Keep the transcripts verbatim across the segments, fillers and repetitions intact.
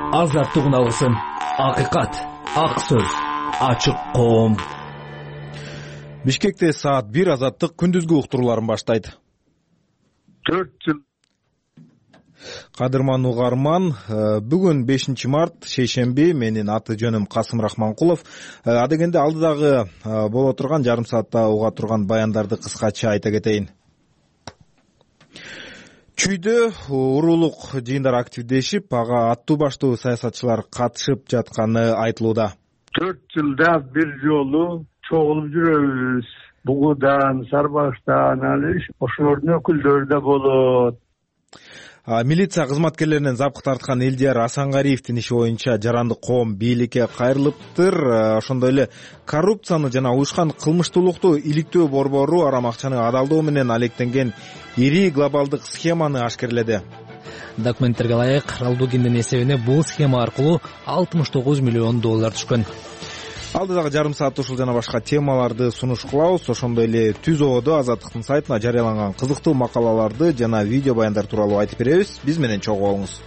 азаттык уналгысын, акыйкат, ак сөз, ачык коом. Бишкекте саат бир азаттык күндүзгү уктурууларын баштайт. төрт жыл. Кадырман угарман, бүгүн бешинчи март, шейшемби, менин аты жөнүм Касым Рахманкулов. Адегенде алдыдагы боло турган жарым саатта уга турган баяндарды кыскача айта кетейин. Чүйдө уруулук жыйындар активдешип, ага аттуу баштуу саясатчылар катышып жатканы айтылууда. төрт жылда бир жолу чогулуп жүрөбүз. Бугудан, Сарбаштан, алыш, ошолордун өкүлдөрү да болот. Милиция кызматкерлеринен запкы тарткан Элдияр Асангариевдин иши боюнча жарандык коом бийликке кайрылыптыр. Ошондой эле коррупцияны жана уюшкан кылмыштуулукту иликтөө борбору арам акчаны адалдоо менен алектенген ири глобалдык схеманы ашкерледи. Документтерге ылайык, Ралдугиндин эсебине бул схема аркылуу алтымыш тогуз миллион доллар түшкөн. Алдыдагы жарым саатта ушул жана башка темаларды сунуш кылабыз. Ошондой эле Түз ободо Азаттыктын сайтына жарыяланган кызыктуу макалаларды жана видео баяндар тууралуу айтып беребиз. Биз менен чогуу болуңуз.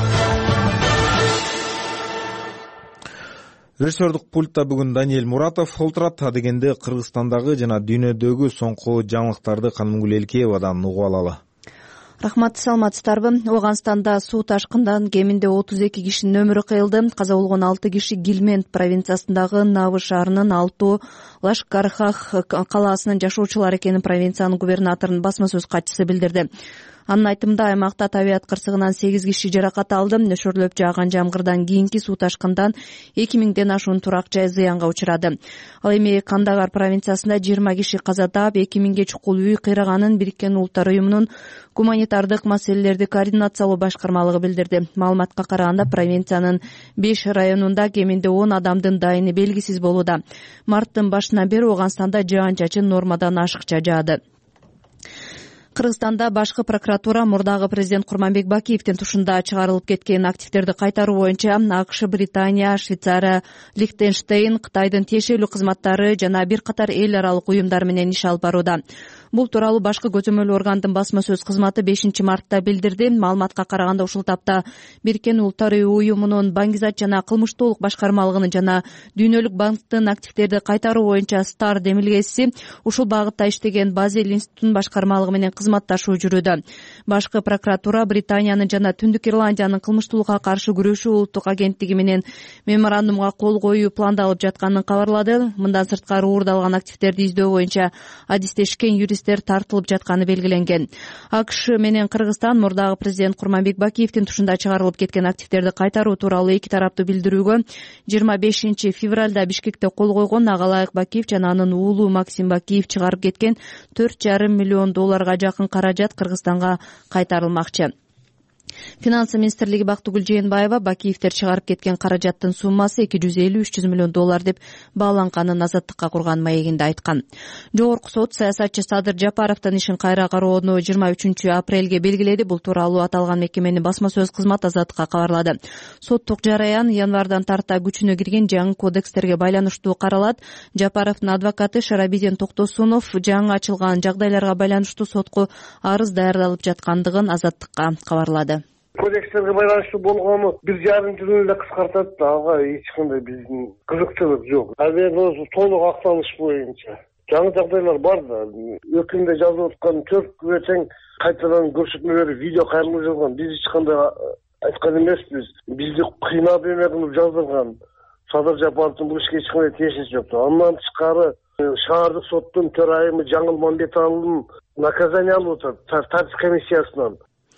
Режиссердук пультта бүгүн Даниэль Муратов олтурат. Адегенде Кыргызстандагы жана дүйнөдөгү соңку жаңылыктарды Канымгүл Элкеевадан угуп алалы. Рахмат, саламатсыздарбы? Ооганстанда суу ташкындан кеминде отуз эки кишинин өмүрү кыйылды. Каза болгон алты киши Гилмент провинциясындагы Навы шаарынын Алтуу Лашкархах калаасынын жашоочулары экенин провинциянын губернаторунун басма сөз катчысы билдирди. Анын айтымында аймакта табият кырсыгынан сегиз киши жаракат алды. Нөшөрлөп жааган жамгырдан кийинки суу ташкындан эки миңден ашуун турак жай зыянга учурады. Ал эми Кандагар провинциясында жыйырма киши каза таап, эки миңге чукул үй кыйраганын Бириккен Улуттар уюмунун гуманитардык маселелерди координациялоо башкармалыгы билдирди. Маалыматка караганда, провинциянын беш районунда кеминде он адамдын дайыны белгисиз болууда. Марттын башынан бери Ооганстанда жаан-чачын нормадан ашыкча жаады. Кыргызстанда башкы прокуратура мурдагы президент Курманбек Бакиевдин тушунда чыгарылып кеткен активдерди кайтаруу боюнча АКШ, Британия, Швейцария, Лихтенштейн, Кытайдын тиешелүү кызматтары жана бир катар эл аралык уюмдар менен иш алып барууда. Бул тууралуу башкы көзөмөл органдын басма сөз кызматы бешинчи мартта билдирди. Маалыматка караганда, ушул тапта Бириккен Улуттар уюмунун Баңгизат жана кылмыштуулук башкармалыгынын жана Дүйнөлүк банктын активдерди кайтаруу боюнча Стар демилгеси ушул багытта иштеген Базель институтунун башкармалыгы менен кызматташуу жүрүүдө. Башкы прокуратура Британиянын жана Түндүк Ирландиянын кылмыштуулукка каршы күрөшүү улуттук агенттиги менен меморандумга кол коюу пландалып жатканын кабарлады. Мындан сырткары уурдалган активдерди издөө боюнча адистешкен юрист тартылып жатканы белгиленген. АКШ менен Кыргызстан мурдагы президент Курманбек Бакиевдин тушунда чыгарылып кеткен активдерди кайтаруу тууралуу эки тараптуу билдирүүгө жыйырма бешинчи февралда Бишкекте кол койгон Агалайык Бакиев жана анын уулу Максим Бакиев чыгарып кеткен төрт жарым миллион долларга жакын каражат Кыргызстанга кайтарылмакчы. Финансы министрлиги Бактыгүл Жээнбаева Бакиевдер чыгарып кеткен каражаттын суммасы эки жүз элүү үч жүз миллион доллар деп бааланганын Азаттыкка курган маегинде айткан. Жогорку сот саясатчы Садыр Жапаровдун ишин кайра кароону жыйырма үчүнчү апрелге белгиледи. Бул тууралуу аталган мекеменин басма сөз кызматы Азаттыкка кабарлады. Соттук жараян январдан тарта күчүнө кирген жаңы кодекстерге байланыштуу каралат. Жапаровдун адвокаты Шарабиден Токтосунов жаңы ачылган жагдайларга байланыштуу сотко арыз даярдалып жаткандыгын Азаттыкка кабарлады. Кодекстерге байланыштуу болгону бир жарым жыл эле кыскартат да, ага эч кандай биздин кызыкчылык жок. Азыр ошо толук акталыш боюнча жаңы жагдайлар бар да. Өкүмдө жазылып аткан төрт күбө тең кайтадан көрсөтмөлөр, видео кайрылып жазылган. Биз эч кандай айткан эмеспиз. Бизди кыйнап эме кылып жаздырган. Садыр Жапаровдун бул ишке эч кандай тиешеси жок. Андан тышкары шаардык соттун төрайымы Жаңыл Мамбеталынын наказание алып атат тартип комиссиясынан.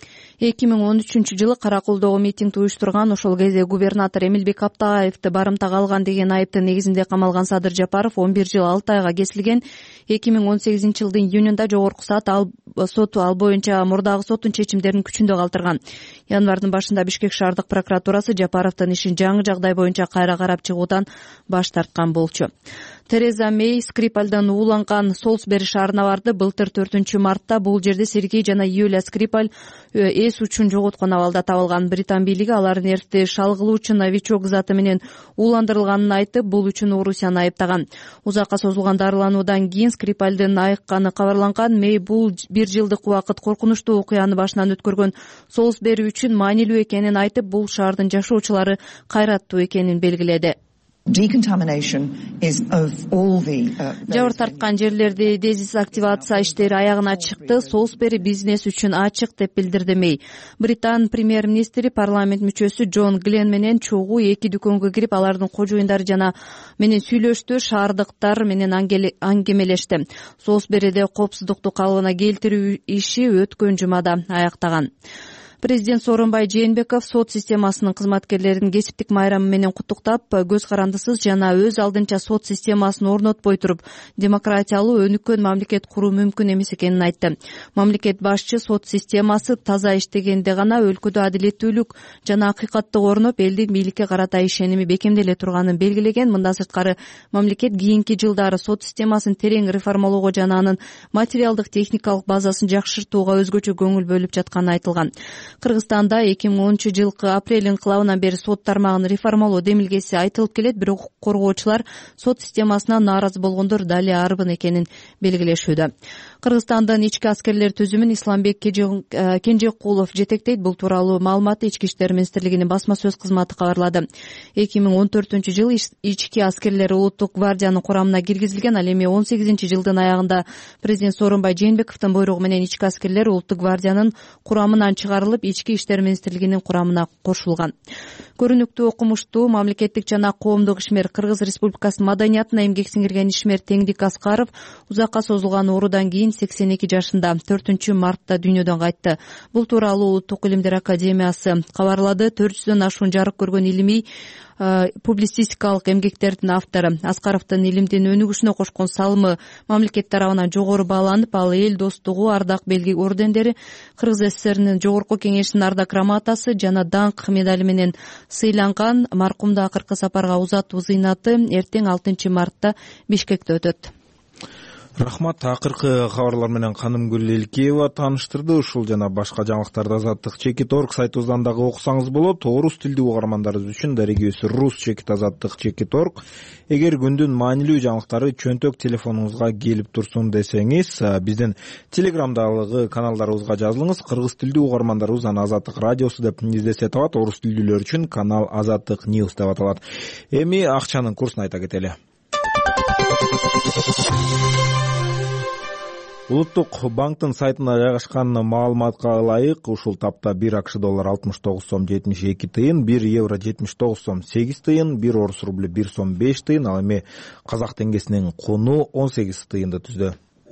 эки миң он үчүнчү жылы Караколдогу митингди уюштурган, ошол кезде губернатор Эмилбек Аптагаевди барымтага алган деген айыптын негизинде камалган Садыр Жапаров он бир жыл алты айга кесилген. эки миң он сегизинчи жылдын июнунда жогорку соту ал боюнча мурдагы соттун чечимдерин күчүндө калтырган. Январдын башында Бишкек шаардык прокуратурасы Жапаровдун ишин жаңы жагдай боюнча кайра карап чыгуудан баш тарткан болчу. Тереза Мэй Скрипальдан ууланган Солсбери шаарына барды. Былтыр төртүнчү мартта бул жерде Сергей жана Юлия Скрипаль эс учун жоготкон абалда табылган. Британ бийлиги алардын эрте шалгылуучу новичок заты менен ууландырылганын айтып, бул үчүн Орусияны айыптаган. Узакка созулган дарылануудан кийин Скрипальдын айыкканы кабарланган. Мэй бул бир жылдык убакыт коркунучтуу окуяны башынан өткөргөн Солсбери үчүн маанилүү экенин айтып, бул шаардын жашоочулары кайраттуу экенин белгиледи. Жабыр тарткан жерлерди дезинфекция иштери аягына чыкты. Солсбери бизнес үчүн ачык деп билдирди Мэй. Британ премьер-министри парламент мүчөсү Джон Глен менен чогуу эки дүкөнгө кирип, алардын кожоюндары жана менен сүйлөштү, шаардыктар менен аңгемелешти. Солсбериде коопсуздукту калыбына келтирүү иши өткөн жумада аяктаган. Президент Сооронбай Жээнбеков сот системасынын кызматкерлерин кесиптик майрамы менен куттуктап, көз карандысыз жана өз алдынча сот системасын орнотпой туруп, демократиялуу өнүккөн мамлекет куруу мүмкүн эмес экенин айтты. Мамлекет башчы сот системасы таза иштегенде гана өлкөдө адилеттүүлүк жана акыйкаттык орноп, элдин бийликке карата ишеними бекемделе турганын белгилеген. Мындан сырткары, мамлекет кийинки жылдары сот системасын терең реформалоого жана анын материалдык техникалык базасын жакшыртууга өзгөчө көңүл бөлүп жатканы айтылган. Кыргызстанда эки миң онунчу жылкы апрель инкылабынан бери сот тармагын реформалоо демилгеси айтылып келет, бирок укук коргоочулар сот системасына нааразы болгондор дали арбын экенин белгилешүүдө. Кыргызстандын ички аскерлер түзүмүн Исламбек Кенжекулов жетектейт. Бул тууралуу маалыматты Ички иштер министрлигинин басма сөз кызматы кабарлады. эки миң он төртүнчү жылы ички аскерлер улуттук гвардиянын курамына киргизилген. Ал эми он сегизинчи жылдын аягында президент Сооронбай Жээнбековдун буйругу менен ички аскерлер улуттук гвардиянын курамынан чыгарылып, Ички иштер министрлигинин курамына кошулган. Көрүнүктүү, окумуштуу, мамлекеттик жана коомдук ишмер, Кыргыз Республикасынын маданиятына эмгек сиңирген ишмер Теңдик Аскаров узакка созулган оорудан кийин сексен эки жашында төртүнчү мартта дүйнөдөн кайтты. Бул тууралуу Улуттук илимдер академиясы кабарлады. төрт жүздөн ашуун жарык көргөн илимий публицистикалык эмгектердин автору. Аскаровдун илимдин өнүгүшүнө кошкон салымы мамлекет тарабынан жогору бааланып, ал эл достугу, ардак белги ордендери, Кыргыз ССРнин жогорку кеңешинин ардак грамотасы жана даңк медали менен сыйланган. Маркумду акыркы сапарга узатуу зыйнаты эртең алтынчы мартта Бишкекте өтөт. Рахмат. Акыркы кабарлар менен Канымгүл Элкеева тааныштырды. Ушул жана башка жаңылыктарды Азаттык Чекит орг сайтыбыздан дагы окусаңыз болот. Орус тилдүү угармандарыбыз үчүн дарегибиз Рус Чекит Азаттык Чекит орг. Эгер күндүн маанилүү жаңылыктары чөнтөк телефонуңузга келип турсун десеңиз, биздин Телеграмдагы каналдарыбызга жазылыңыз. Кыргыз тилдүү угармандарыбыз аны Азаттык радиосу деп издесе табат. Орус тилдүүлөр үчүн канал Азаттык Ньюс деп аталат. Эми акчанын курсун айта кетели. Улуттук банктын сайтына жайгашкан маалыматка ылайык, ушул тапта бир АКШ доллар алтымыш тогуз сом жетимиш эки тыйын, бир евро жетимиш тогуз сом сегиз тыйын, бир орус рубль бир сом беш тыйын, ал эми казак теңгесинин куну он сегиз тыйынды түздү.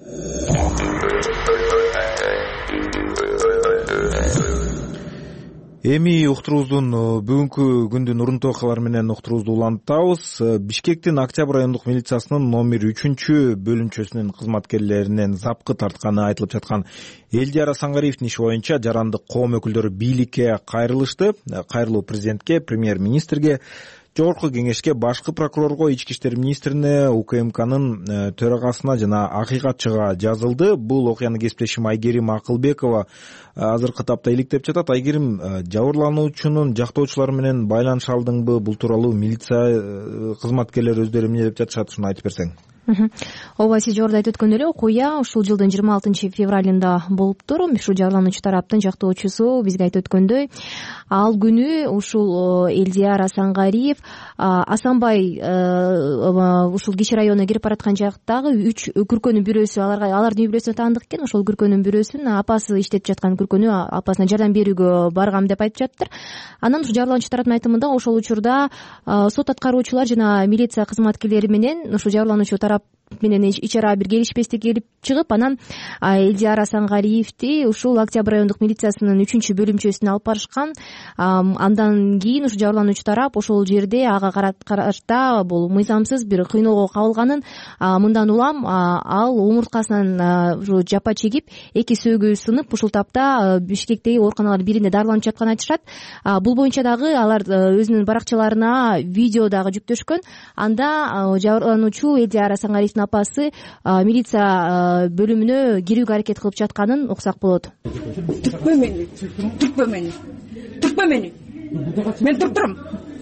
Эми уктуруубуздун бүгүнкү күндүн урунтуу окуялары менен уктуруубузду улантабыз. Бишкектин Октябрь райондук милициясынын номер үчүнчү бөлүмчөсүнүн кызматкерлеринен запкы тартканы айтылып жаткан Элдияр Асангариевдин иши боюнча жарандык коом өкүлдөрү бийликке кайрылышты. Кайрылуу президентке, премьер-министрге, жогорку кеңешке, башкы прокурорго, ички иштер министрине, УКМКнын төрагасына жана акыйкатчыга жазылды. Бул окуяны кесиптешим Айгерим Акылбекова азыркы тапта иликтеп жатат. Айгерим, жабырлануучунун жактоочулары менен байланыш алдыңбы? Бул тууралуу милиция кызматкерлери өздөрү эмне деп жатышат, ушуну айтып берсең. Ооба, сиз жогоруда айтып өткөндөй эле, окуя ушул жылдын жыйырма алтынчы февралында болуптур. Ушул жабырлануучу тараптын жактоочусу бизге айтып өткөндөй, ал күнү ушул Элдияр Асангариев Асанбай ушул Кичи районуна кирип бараткан жактагы үч күркөнүн бирөөсү, аларга алардын үй бүлөсүнө таандык экен. Ошол күркөнүн бирөөсүн апасы иштетип жаткан күркөнү апасына жардам берүүгө баргам деп айтып жаттыр. Анан ушул жабырлануучу тараптын айтымында ошол учурда сот аткаруучулар жана милиция кызматкерлери менен ушул жабырлануучу тарап менен ич ара бир келишпестик келип чыгып, анан Элдияр Асангариевди ушул Октябрь райондук милициясынын үчүнчү бөлүмчөсүнө алып барышкан. Андан кийин ушул жабырлануучу тарап ошол жерде ага карата бул мыйзамсыз бир кыйноого кабылганын, мындан улам ал омурткасынан жапа чегип, эки сөөгү сынып, ушул тапта Бишкектеги ооруканалардын биринде дарыланып жатканын айтышат. Бул боюнча дагы алар өзүнүн баракчаларына видео дагы жүктөшкөн. Анда жабырлануучу Элдияр Асангариев журналисттин апасы милиция бөлүмүнө кирүүгө аракет кылып жатканын уксак болот. Түртпө мени, түртпө мени, түртпө мени. Мен туруп турам.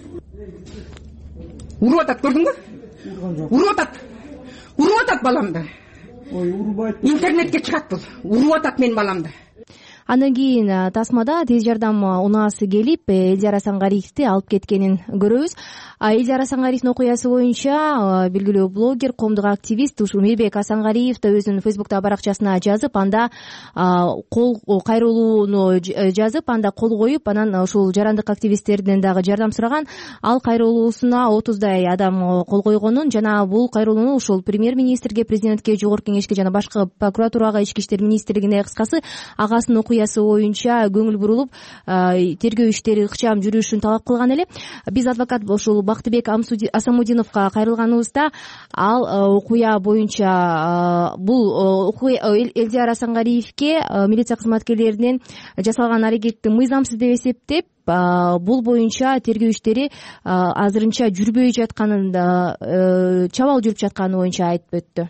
Уруп атат, көрдүңбү? Уруп атат. Уруп атат баламды. Ой, урубайт. Интернетке чыгат бул. Уруп атат менин баламды. Андан кийин тасмада тез жардам унаасы келип Элдияр Асангариевди алып кеткенин көрөбүз. Элдияр Асангариевдин окуясы боюнча белгилүү блогер, коомдук активист ушул Мирбек Асангариев да өзүнүн фейсбуктагы баракчасына жазып, анда кол кайрылууну жазып, анда кол коюп, анан ушул жарандык активисттерден дагы жардам сураган. Ал кайрылуусуна отуздай адам кол койгонун жана бул кайрылууну ушул премьер-министрге, президентке, жогорку кеңешке жана башкы прокуратурага, ички иштер министрлигине, кыскасы агасынын окуясы боюнча көңүл бурулуп, тергөө иштери ыкчам жүрүшүн талап кылган эле. Биз адвокат ушул Бактыбек Асамудиновго кайрылганыбызда ал окуя боюнча бул Элдияр Асангариевке милиция кызматкерлеринин жасалган аракетти мыйзамсыз деп эсептеп, бул боюнча тергөө иштери азырынча жүрбөй жатканын, чабал жүрүп жатканы боюнча айтып өттү.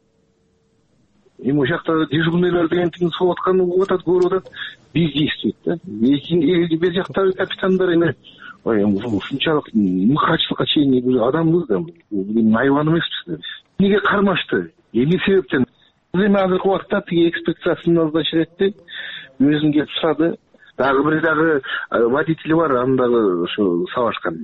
Эми ошол жакта дежурныйлар деген тигин согуп атканы болуп атат, көрүп атат, биз дейбиз да. Эки бир жактагы капитандар эми ушунчалык мыкаачылыкка чейин адамбыз да, айбан эмеспиз да биз. Эмнеге кармашты? Эмне себептен? Эми азыркы убакта тиги экспедициясын назначить өзүн келип сурады. Дагы бир дагы водители бар, аны дагы ошо сабашкан.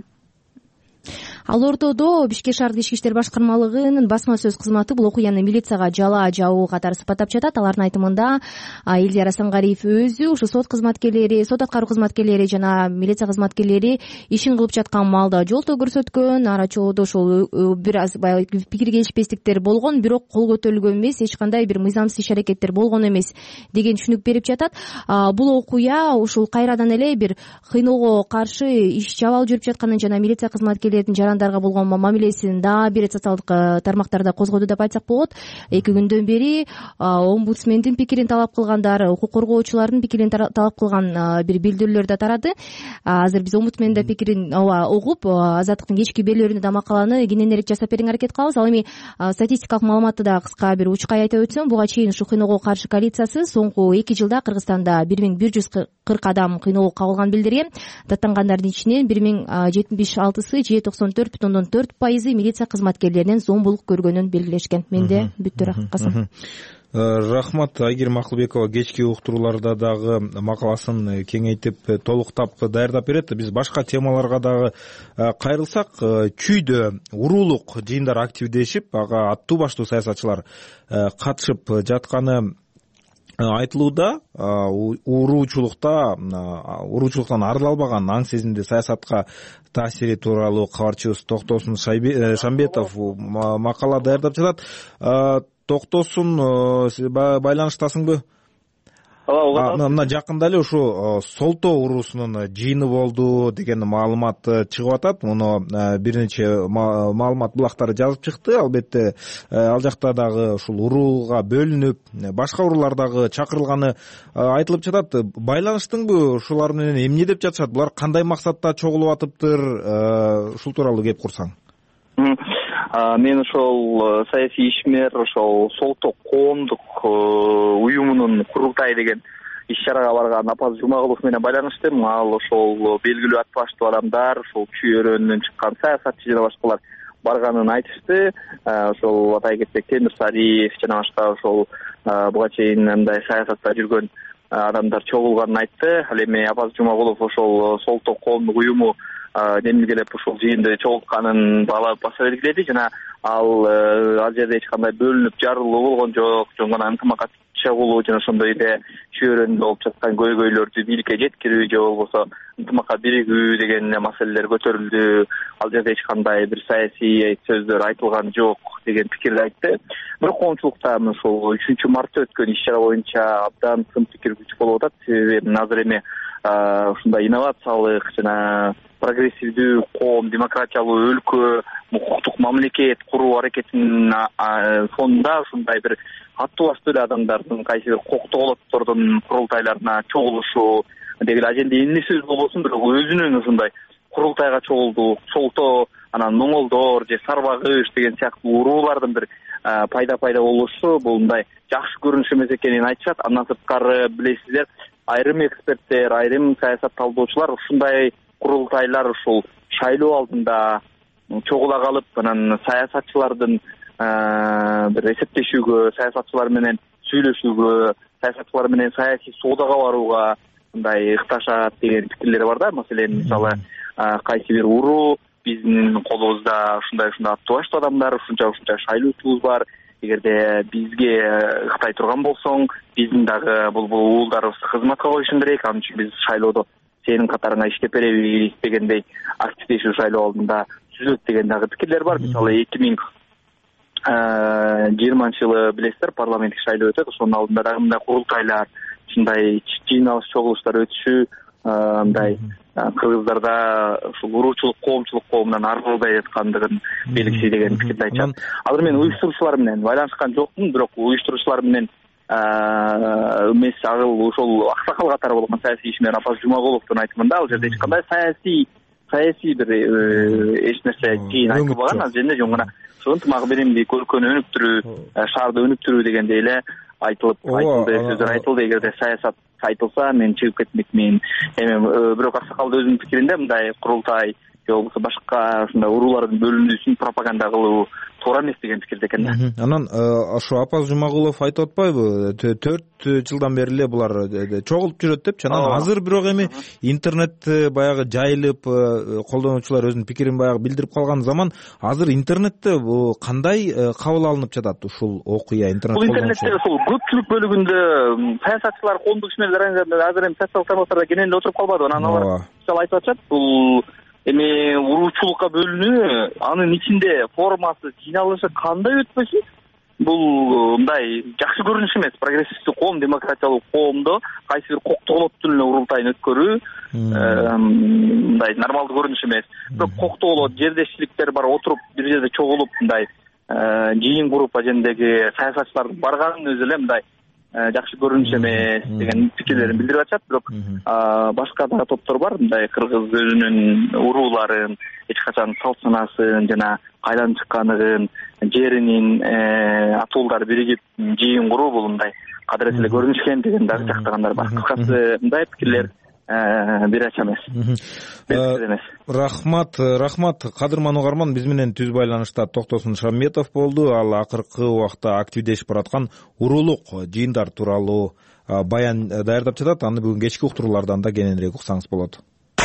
Ал ортодо Бишкек шаардык ички иштер башкармалыгынын басма сөз кызматы бул окуяны милицияга жала жабуу катары сыпаттап жатат. Алардын айтымында Элдияр Асангариев өзү ушу сот кызматкерлери, сот аткаруу кызматкерлери жана милиция кызматкерлери ишин кылып жаткан маалда жолтоо көрсөткөн, ара чоодо ошол бир аз баягы пикир келишпестиктер болгон, бирок кол көтөрүлгөн эмес, эч кандай бир мыйзамсыз иш аракеттер болгон эмес деген түшүнүк берип жатат. Бул окуя ушул кайрадан эле бир кыйноого каршы иш чабал жүрүп жатканын жана милиция кызматкерлеринин жарандарга болгон мамилесин дагы бир социалдык тармактарда козгоду деп айтсак болот. Эки күндөн бери омбудсмендин пикирин талап кылгандар, укук коргоочулардын пикирин талап кылган бир билдирүүлөр да тарады. Азыр биз омбудсмендин пикирин ооба угуп, Азаттыктын кечки берүүлөрүндө да макаланы кененирээк жасап берүүгө аракет кылабыз. Ал эми статистикалык маалыматты да кыска бир учкай айтып өтсөм, буга чейин ушу кыйноого каршы коалициясы соңку эки жылда Кыргызстанда бир миң бир жүз кырк адам кыйноого кабылганын билдирген. Даттангандардын ичинен бир миң жетимиш алтысы же токсон төрт бүтүн ондон төрт пайызы милиция кызматкерлеринин зомбулук көргөнүн белгилешкен. Менде бүттү. Касым. Рахмат, Айгерим Акылбекова кечки уктурууларда дагы макаласын кеңейтип, толуктап даярдап берет. Биз башка темаларга дагы кайрылсак, чүйдө уруулук жыйындар активдешип, ага аттуу баштуу саясатчылар катышып жатканы айтылууда. Уруучулукта уруучулуктан арыла албаган аң сезимди саясатка таасири тууралуу кабарчыбыз Токтосун Шамбетов макала даярдап жатат. Токтосун, байланыштасыңбы? Ооба. Мына жакында эле ушу Солтоо уруусунун жыйыны болду деген маалымат чыгып атат. Муну бир нече маалымат булактары жазып чыкты. Албетте ал жакта дагы ушул урууга бөлүнүп, башка уруулар дагы чакырылганы айтылып жатат. Байланыштыңбы ушулар менен? Эмне деп жатышат? Булар кандай максатта чогулуп атыптыр? Ушул тууралуу кеп курсаң. Мен ошол саясий ишмер, ошол Солтоо коомдук уюмунун курултай деген иш чарага барган Апаз Жумагулов менен байланыштым. Ал ошол белгилүү ат баштуу адамдар, ошол чүй өрөөнүнөн чыккан саясатчы жана башкалар барганын айтышты. Ошол атай кетсек Темир Сариев жана башка ошол буга чейин мындай саясатта жүргөн адамдар чогулганын айтты. Ал эми Апаз Жумагулов ошол Солтоо коомдук уюму демилгелеп ушул жыйынды чогултканын баалап баса белгиледи жана ал ал жерде эч кандай бөлүнүп жарылуу болгон жок, жөн гана ынтымакка чогулуу жана ошондой эле чүй өрөөнүндө болуп жаткан көйгөйлөрдү бийликке жеткирүү же болбосо ынтымакка биригүү деген маселелер көтөрүлдү. Ал жерде эч кандай бир саясий сөздөр айтылган жок деген пикирди айтты. Бирок коомчулукта ушул үчүнчү мартта өткөн иш чара боюнча абдан сын пикир күч болуп атат. Себеби азыр эми ушундай инновациялык жана прогрессивдүү коом, демократиялуу өлкө, укуктук мамлекет куруу аракетинин фонунда ушундай бир аттуу баштуу эле адамдардын кайсы бир коктоголоттордун курултайларына чогулушу деген аженде эмне сөз болбосун, бирок өзүнүн ушундай курултайга чогулдук, Солтоо, анан Моңолдор же Сарбагыш деген сыяктуу уруулардын бир пайда пайда болушу бул мындай жакшы көрүнүш эмес экенин айтышат. Андан сырткары билесиздер, айрым эксперттер, айрым саясат талдоочулар ушундай курултайлар ушул шайлоо алдында чогула калып, анан саясатчылардын бир эсептешүүгө, саясатчылар менен сүйлөшүүгө, саясатчылар менен саясий соодага барууга мындай ыкташат деген пикирлер бар да. Маселен, мисалы, кайсы бир уруу биздин колубузда ушундай ушундай аттуу баштуу адамдар, ушунча ушунча шайлоочубуз бар. Эгерде бизге ыктай турган болсоң, биздин дагы бул бул уулдарыбызды кызматка коюшуң керек. Ал үчүн биз шайлоодо сенин катарыңа иштеп беребиз дегендей активдешүү шайлоо алдында сүзөт деген дагы пикирлер бар. Мисалы, эки миң жыйырманчы жылы билесиздер, парламенттик шайлоо өтөт. Ошонун алдында дагы мындай курултайлар, ушундай жыйналыш чогулуштар өтүшү, мындай кыргыздарда ушул уруучулук, коомчулук коомунан арылбай жаткандыгын белгиси деген пикирди айтышат. Азыр мен уюштуруучулар менен байланышкан жокмун, бирок уюштуруучулар менен эмес агыл ошол аксакал катары болгон саясий ишмер Апаз Жумагуловдун айтымында ал жерде эч кандай саясий саясий бир эч нерсе чейин айтылбаган. Ал жерде жөн гана ынтымак биримдик, өлкөнү өнүктүрүү, шаарды өнүктүрүү дегендей эле айтылып айтылды, сөздөр айтылды. Эгерде саясат айтылса, мен чыгып кетмекмин. Эми бирок аксакалдын өзүнүн пикиринде мындай курултай же болбосо башка ушундай уруулардын бөлүнүүсүн пропаганда кылуу туура эмес деген пикирде экен да. Анан ошо Апаз Жумагулов айтып атпайбы, төрт жылдан бери эле булар чогулуп жүрөт депчи. Анан азыр бирок эми интернет баягы жайылып, колдонуучулар өзүнүн пикирин баягы билдирип калган заман, азыр интернетте кандай кабыл алынып жатат ушул окуя? Интернет бул интернетте ушул көпчүлүк бөлүгүндө саясатчылар, коомдук ишмерлер азыр эми социалдык тармактарда кенен эле отуруп калбады. Анан алар мисалы айтып атышат, бул эми уруучулукка бөлүнүү, анын ичинде формасы, жыйналышы кандай өтпөсүн, бул мындай жакшы көрүнүш эмес. Прогрессивдүү коом, демократиялуу коомдо кайсы бир коктоолоттун эле урултайын өткөрүү мындай нормалдуу көрүнүш эмес. Бирок коктоолот, жердешчиликтер бар, отуруп бир жерде чогулуп мындай жыйын куруп ажендеги саясатчылардын барганын өзү эле мындай жакшы көрүнүш эмес деген пикирлерин билдирип атышат. Бирок башка да топтор бар, мындай кыргыз өзүнүн урууларын, эч качан салт санаасын жана кайдан чыккандыгын, жеринин атуулдары биригип жыйын куруу, бул мындай кадырет эле көрүнүш экен деген дагы жактагандар бар. Кыскасы мындай пикирлер бир ача эмес. Рахмат, рахмат. Кадырман угарман, биз менен түз байланышта Токтосун Шамметов болду. Ал акыркы убакта активдешип бараткан уруулук жыйындар тууралуу баян даярдап жатат. Аны бүгүн кечки уктуруулардан да кененирээк уксаңыз болот.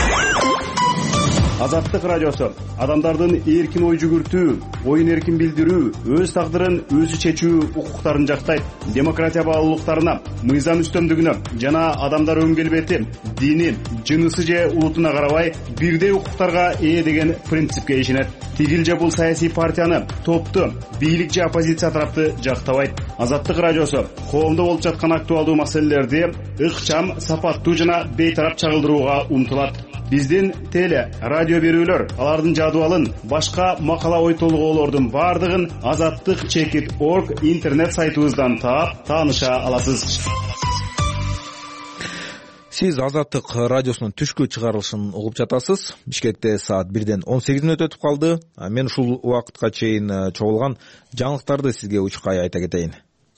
Азаттык радиосу адамдардын эркин ой жүгүртүү, оюн эркин билдирүү, өз тагдырын өзү чечүү укуктарын жактайт. Демократия баалуулуктарына, мыйзам үстөмдүгүнө жана адамдар өң келбети, дини, жынысы же улутуна карабай бирдей укуктарга ээ деген принципке ишенет. Тигил же бул саясий партияны, топту, бийлик же оппозиция тарапты жактабайт. Азаттык радиосу коомдо болуп жаткан актуалдуу маселелерди ыкчам, сапаттуу жана бейтарап чагылдырууга умтулат. Биздин теле, радио берүүлөр, алардын жадыбалын, башка макала ой толгоолордун бардыгын азаттык чекит точка орг интернет сайтыбыздан таап, тааныша аласыз. Сиз Азаттык радиосунун түшкү чыгарылышын угуп жатасыз. Бишкекте саат бирден он сегиз мүнөт өтүп калды. Мен ушул убакытка чейин чогулган жаңылыктарды сизге учкай айта кетейин.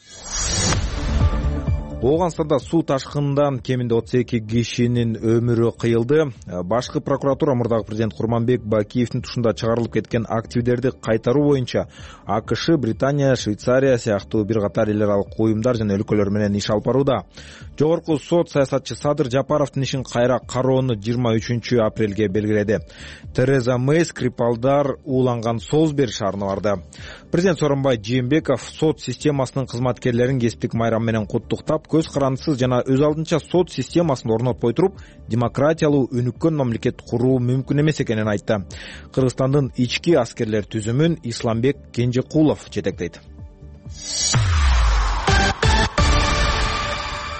Ооганстанда суу ташкынынан кеминде отуз эки кишинин өмүрү кыйылды. Башкы прокуратура мурдагы президент Курманбек Бакиевдин тушунда чыгарылып кеткен активдерди кайтаруу боюнча АКШ, Британия, Швейцария сыяктуу бир катар эл аралык уюмдар жана өлкөлөр менен иш алып барууда. Жогорку сот саясатчы Садыр Жапаровдун ишин кайра кароону жыйырма үчүнчү апрелге белгиледи. Тереза Мэй Скрипалдар ууланган Солсбери шаарына барды. Президент Сооронбай Жээнбеков сот системасынын кызматкерлерин кесиптик майрам менен куттуктап, көз карандысыз жана өз алдынча сот системасын орнотпой туруп, демократиялуу өнүккөн мамлекет куруу мүмкүн эмес экенин айтты. Кыргызстандын ички аскерлер түзүмүн Исламбек Кенжекулов жетектейт.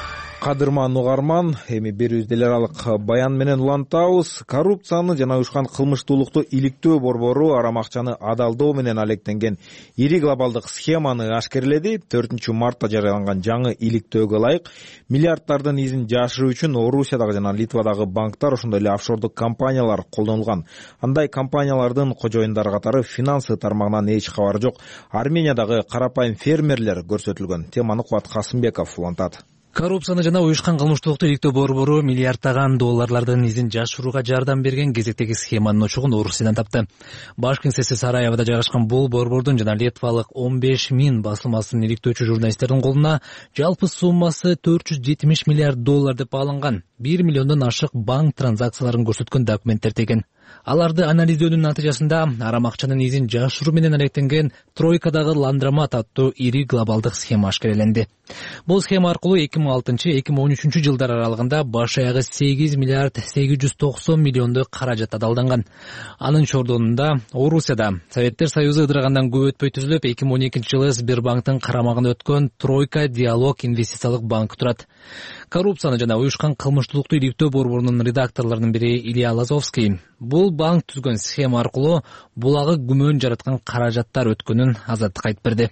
Кадырман угарман, эми берүүбүздү эл аралык баян менен улантабыз. Коррупцияны жана уюшкан кылмыштуулукту иликтөө борбору арам акчаны адалдоо менен алектенген ири глобалдык схеманы ашкерледи. төртүнчү мартта жарыяланган жаңы иликтөөгө ылайык миллиарддардын изин жашыруу үчүн Орусиядагы жана Литвадагы банктар, ошондой эле офшордук компаниялар колдонулган. Андай компаниялардын кожоюндары катары финансы тармагынан эч кабары жок Армениядагы карапайым фермерлер көрсөтүлгөн. Теманы Кубат Касымбеков улантат. Коррупцияны жана уюшкан кылмыштуулукту иликтөө борбору миллиарддаган долларлардын изин жашырууга жардам берген кезектеги схеманын очогун Орусиядан тапты. Баш кеңсеси Сараевода жайгашкан бул борбордун жана литвалык он беш миң басылмасын иликтөөчү журналисттердин колуна жалпы суммасы төрт жүз жетимиш миллиард доллар деп бааланган бир миллиондон ашык банк транзакцияларын көрсөткөн документтер деген. Аларды анализдөөнүн натыйжасында арам акчанын изин жашыруу менен алектенген тройкадагы ландромат аттуу ири глобалдык схема ашкереленди. Бул схема аркылуу эки миң алтынчы эки миң он үчүнчү жылдар аралыгында баш аягы сегиз миллиард сегиз жүз токсон миллиондой каражат адалданган. Анын чордонунда Орусияда Советтер Союзу ыдырагандан көп өтпөй түзүлүп, эки миң он экинчи жылы Сбербанктын карамагына өткөн Тройка Диалог инвестициялык банк турат. Коррупцияны жана уюшкан кылмыштуулукту иликтөө борборунун редакторлорунун бири Илья Лазовский бул банк түзгөн схема аркылуу булагы күмөн жараткан каражаттар өткөнүн Азаттыкка айтып берди.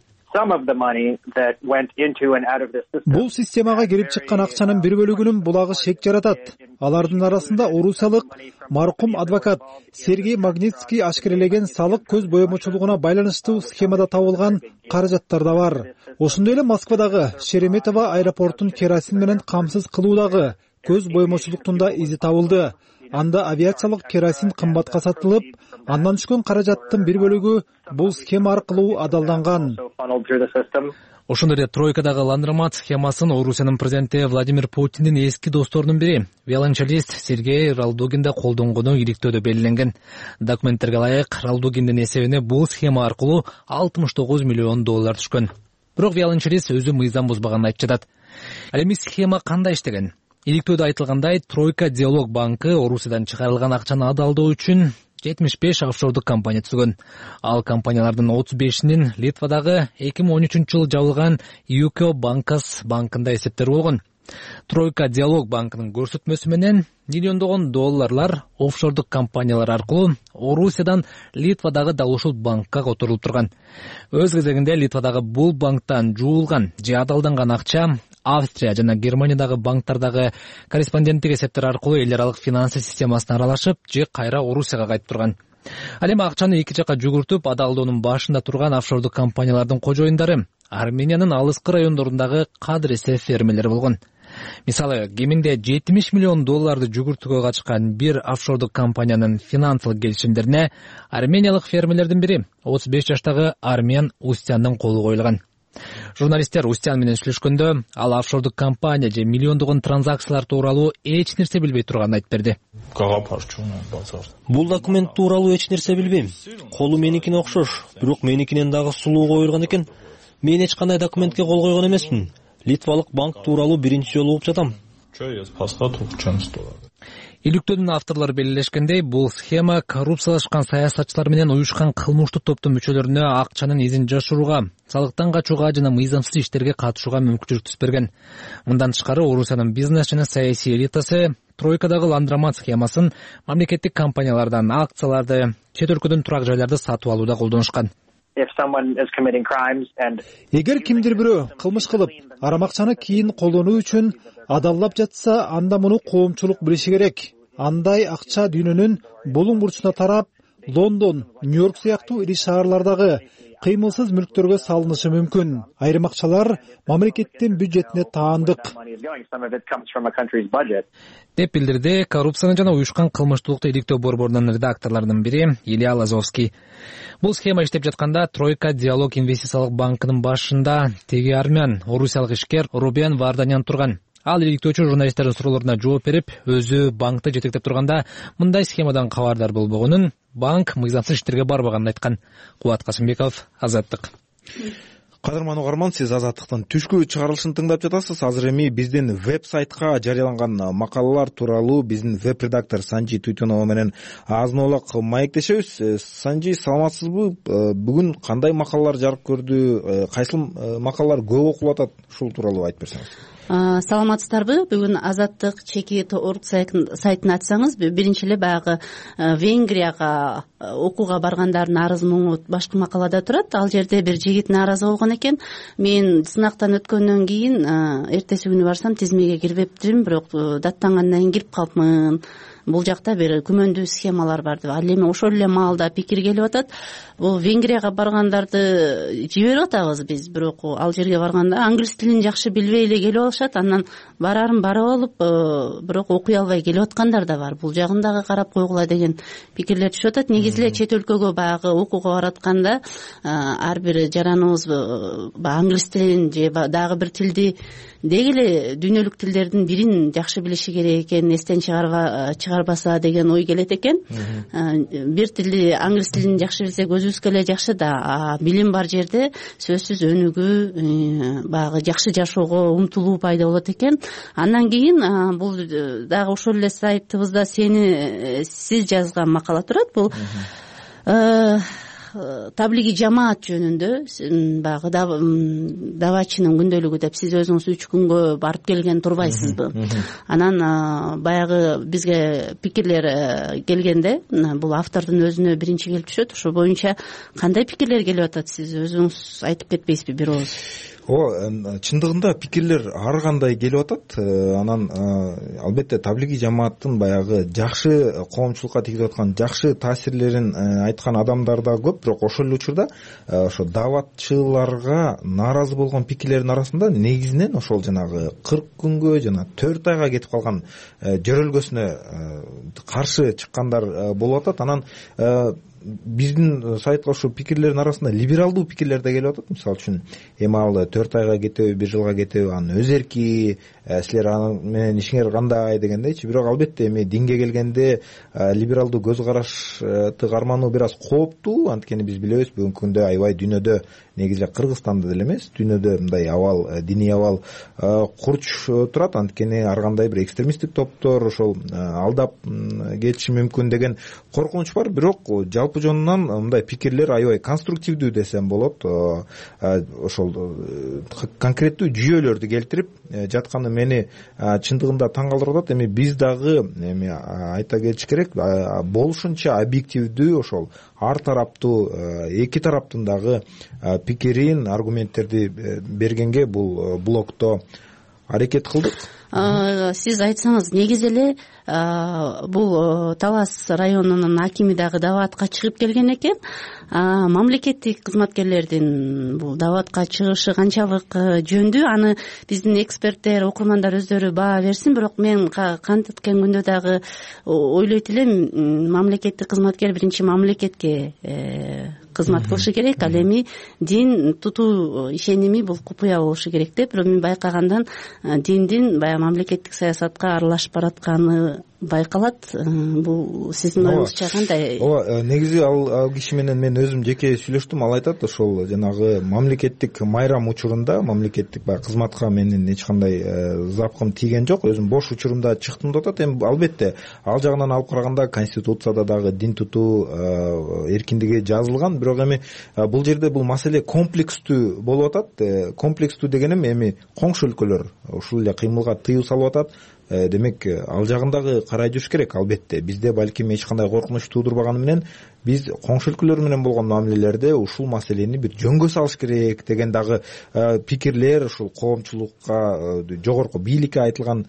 Бул системага кирип чыккан акчанын бир бөлүгүнүн булагы шек жаратат. Алардын арасында орусиялык маркум адвокат Сергей Магнитский ашкерелеген салык көз боемочулугуна байланыштуу схемада табылган каражаттар да бар. Ошондой эле Москвадагы Шереметово аэропортун керосин менен камсыз кылуудагы көз боемочулуктун да изи табылды. Анда авиациялык керосин кымбатка сатылып, андан түшкөн каражаттын бир бөлүгү бул схема аркылуу адалданган. Ошондой эле тройкадагы ландромат схемасын Орусиянын президенти Владимир Путиндин эски досторунун бири виолончелист Сергей Ралдугин да колдонгону иликтөөдө белгиленген. Документтерге ылайык Ралдугиндин эсебине бул схема аркылуу алтымыш тогуз миллион доллар түшкөн. Бирок виолончелист өзү мыйзам бузбаганын айтып жатат. Ал эми схема кандай иштеген? Иликтөөдө айтылгандай, Тройка Диалог банкы Орусиядан чыгарылган акчаны адалдоо үчүн жетимиш беш офшордук компания түзгөн. Ал компаниялардын отуз бешинин Литвадагы эки миң он үчүнчү жылы жабылган ЮКО Банкас банкында эсептер болгон. Тройка Диалог банкынын көрсөтмөсү менен миллиондогон долларлар офшордук компаниялар аркылуу Орусиядан Литвадагы дал ушул банкка которулуп турган. Өз кезегинде Литвадагы бул банктан жуулган же адалданган акча Австрия жана Германиядагы банктардагы корреспонденттик эсептер аркылуу эл аралык финансы системасына аралашып, же кайра Орусияга кайтып турган. Ал эми акчаны эки жакка жүгүртүп, адалдоонун башында турган офшордук компаниялардын кожоюндары Армениянын алыскы райондорундагы кадыресе фермерлер болгон. Мисалы, кеминде жетимиш миллион долларды жүгүртүүгө качкан бир офшордук компаниянын финансылык келишимдерине армениялык фермерлердин бири отуз беш жаштагы Армен Устяндын колу коюлган. Журналисттер Устян менен сүйлөшкөндө ал офшордук компания же миллиондогон транзакциялар тууралуу эч нерсе билбей турганын айтып берди. Бул документ тууралуу эч нерсе билбейм. Колу меникине окшош, бирок меникинен дагы сулуу коюлган экен. Мен эч кандай документке кол койгон эмесмин. Литвалык банк тууралуу биринчи жолу угуп жатам. Иликтөөнүн авторлору белгилешкендей, бул схема коррупциялашкан саясатчылар менен уюшкан кылмыштуу топтун мүчөлөрүнө акчанын изин жашырууга, салыктан качууга жана мыйзамсыз иштерге катышууга мүмкүнчүлүк түз берген. Мындан тышкары Орусиянын бизнес жана саясий элитасы тройкадагы ландромат схемасын мамлекеттик компаниялардан акцияларды, чет өлкөдөн турак жайларды сатып алууда колдонушкан. Эгер кимдир бирөө кылмыш кылып, арам акчаны кийин колдонуу үчүн адаллап жатса, анда муну коомчулук билиши керек. Андай акча дүйнөнүн булуң бурчуна тарап, Лондон, Нью-Йорк сыяктуу ири шаарлардагы кыймылсыз мүлктөргө салынышы мүмкүн. Айрым акчалар мамлекеттин бюджетине таандык, деп билдирди коррупцияны жана уюшкан кылмыштуулукту иликтөө борборунун редакторлорунун бири Илья Лазовский. Бул схема иштеп жатканда Тройка Диалог инвестициялык банкынын башында теги армян, орусиялык ишкер Рубен Варданян турган. Ал иликтөөчү журналисттердин суроолоруна жооп берип, өзү банкты жетектеп турганда мындай схемадан кабардар болбогонун, банк мыйзамсыз иштерге барбаганын айткан. Кубат Касымбеков, Азаттык. Кадырман угарман, сиз Азаттыктын түшкү чыгарылышын тыңдап жатасыз. Азыр эми биздин веб-сайтка жарыяланган макалалар тууралуу биздин веб-редактор Санжи Туйтунова менен азын-аулак маектешебиз. Санжи, саламатсызбы? Бүгүн кандай макалалар жарык көрдү? Кайсыл макалалар көп окулуп атат? Ушул тууралуу айтып берсеңиз. Саламатсыздарбы? Бүгүн Азаттык чеки орг сайтын ачсаңыз, биринчи эле баягы Венгрияга окууга баргандардын арыз муңу башкы макалада турат. Ал жерде бир жигит нааразы болгон экен. Мен сынактан өткөндөн кийин эртеси күнү барсам тизмеге кирбептирмин, бирок даттангандан кийин кирип калыпмын. Бул жакта бир күмөндүү схемалар бар деп. Ал эми ошол эле маалда пикир келип атат. Бул Венгрияга баргандарды жиберип атабыз биз, бирок ал жерге барганда англис тилин жакшы билбей эле келип алышат. Андан барарын барып алып, бирок окуй албай келип аткандар да бар. Бул жагын дагы карап койгула деген пикирлер түшүп атат. Негизи эле чет өлкөгө баягы окууга баратканда ар бир жараныбыз англис тилин же дагы бир тилди деги эле дүйнөлүк тилдердин бирин жакшы билиши керек экен, эстен чыгарба чыгарбаса деген ой келет экен. Бир тилди, англис тилин жакшы билсек өзүбүзгө эле жакшы да, билим бар жерде сөзсүз өнүгүү, баягы жакшы жашоого умтулуу пайда болот экен. Андан кийин бул дагы ошол эле сайтыбызда сени сиз жазган макала турат. Бул таблиги жамаат жөнүндө, баягы давачынын күндөлүгү деп сиз өзүңүз үч күнгө барып келген турбайсызбы? Анан баягы бизге пикирлер келгенде бул автордун өзүнө биринчи келип түшөт. Ошо боюнча кандай пикирлер келип атат, сиз өзүңүз айтып кетпейсизби бир ооз? Ооба, чындыгында пикирлер ар кандай келип атат. Анан албетте таблиги жамааттын баягы жакшы коомчулукка тийгиз аткан жакшы таасирлерин айткан адамдар да көп, бирок ошол эле учурда ошо даватчыларга нааразы болгон пикирлердин арасында негизинен ошол жанагы кырк күнгө жана төрт айга кетип калган жөрөлгөсүнө каршы чыккандар болуп атат. Анан биздин сайтка ошо пикирлердин арасында либералдуу пикирлер да келип атат. Мисалы үчүн, эми ал төрт айга кетеби, бир жылга кетеби, анын өз эрки, силер аны менен ишиңер кандай дегендейчи. Бирок албетте эми динге келгенде либералдуу көз карашты кармануу бир аз кооптуу. Анткени биз билебиз, бүгүнкү күндө аябай дүйнөдө, негизи эле Кыргызстанда деле эмес, дүйнөдө мындай абал, диний абал курч турат. Анткени ар кандай бир экстремисттик топтор ошол алдап кетиши мүмкүн деген коркунуч бар. Бирок жалпы жонунан мындай пикирлер аябай конструктивдүү десем болот. Ошол конкреттүү жүйөлөрдү келтирип жатканы мени чындыгында таң калтырып атат. Эми биз дагы эми айта кетиш керек, болушунча объективдүү, ошол ар тараптуу, эки тараптын дагы пикирин, аргументтерди бергенге бул блогдо аракет кылдык. Сиз айтсаңыз, негизи эле бул Талас районунун акими дагы даваатка чыгып келген экен. Мамлекеттик кызматкерлердин бул даваатка чыгышы канчалык жөндүү, аны биздин эксперттер, окурмандар өздөрү баа берсин. Бирок мен кантипткен күндө дагы ойлойт элем, мамлекеттик кызматкер биринчи мамлекетке кызмат кылышы керек. Ал эми дин тутуу ишеними бул купуя болушу керек деп. Бирок мен байкагандан диндин баягы мамлекеттик саясатка аралашып баратканы байкалат. Бул сиздин оюңузча кандай? Ооба, негизи ал киши менен мен өзүм жеке сүйлөштүм. Ал айтат, ошол жанагы мамлекеттик майрам учурунда, мамлекеттик баягы кызматка менин эч кандай запкым тийген жок. Өзүм бош учурумда чыктым деп атат. Эми албетте ал жагынан алып караганда конституцияда дагы дин тутуу эркиндиги жазылган. Бирок эми бул жерде бул маселе комплекстүү болуп атат. Комплекстүү дегеним эми коңшу өлкөлөр ушул эле кыймылга тыюу салып атат. Демек, ал жагындагы карай жүрүш керек. Албетте бизде балким эч кандай коркунуч туудурбаганы менен биз коңшу өлкөлөр менен болгон мамилелерде ушул маселени бир жөнгө салыш керек деген дагы пикирлер, ушул коомчулукка, жогорку бийликке айтылган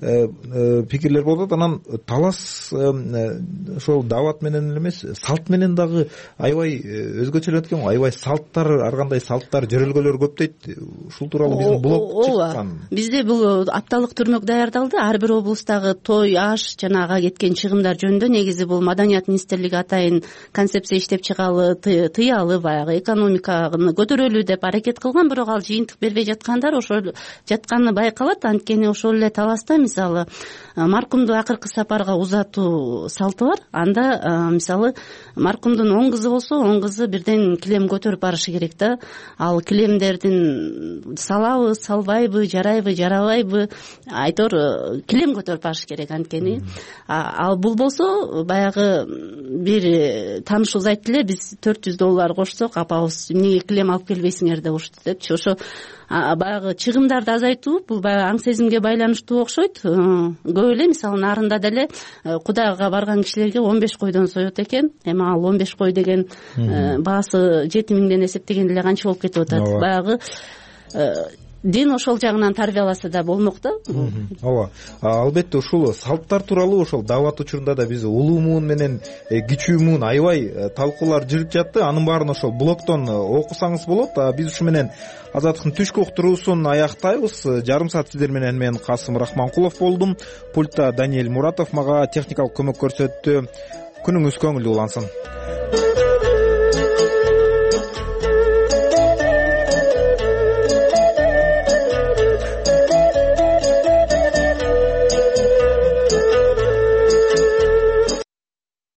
пикирлер болуп атат. Анан Талас ошол дават менен эле эмес, салт менен дагы аябай өзгөчөлөнөт экен. Аябай салттар, ар кандай салттар, жөрөлгөлөр көп дейт. Ушул тууралуу биздин блог чыккан. Бизде бул апталык түрмөк даярдалды. Ар бир облустагы той, аш жана ага кеткен чыгымдар жөнүндө негизи бул Маданият министрлиги атайын концепция иштеп чыгалы, тыялы, баягы экономиканы көтөрөлү деп аракет кылган. Бирок ал жыйынтык бербей жаткандар ошол жатканы байкалат. Анткени ошол эле Таласта мисалы маркумду акыркы сапарга узатуу салты бар. Анда мисалы маркумдун он кызы болсо, он кызы бирден килем көтөрүп барышы керек да. Ал килемдердин салабы, салбайбы, жарайбы, жарабайбы, айтор килем көтөрүп барыш керек. Анткени ал бул болсо баягы бир таанышыбыз айтты эле, биз төрт жүз доллар кошсок апабыз эмнеге килем алып келбейсиңер депчи депчи. Ошо баягы чыгымдарды азайтуу бул баягы аң сезимге байланыштуу окшойт. Көп эле мисалы нарында деле Кудайга барган кишилерге он беш койдон соет экен. Эми ал он беш кой деген баасы жети миңден эсептегенде эле канча болуп кетип атат. Баягы дин ошол жагынан тарбияласа да болмок да. Ооба, албетте ушул салттар тууралуу ошол даават учурунда да биз улуу муун менен кичүү муун аябай талкуулар жүрүп жатты. Анын баарын ошол блогдон окусаңыз болот. Биз ушу менен Азаттыктын түшкү уктуруусун аяктайбыз. Жарым саат сиздер менен мен Касым Рахманкулов болдум. Пультта Даниэль Муратов мага техникалык көмөк көрсөттү. Күнүңүз көңүлдүү улансын.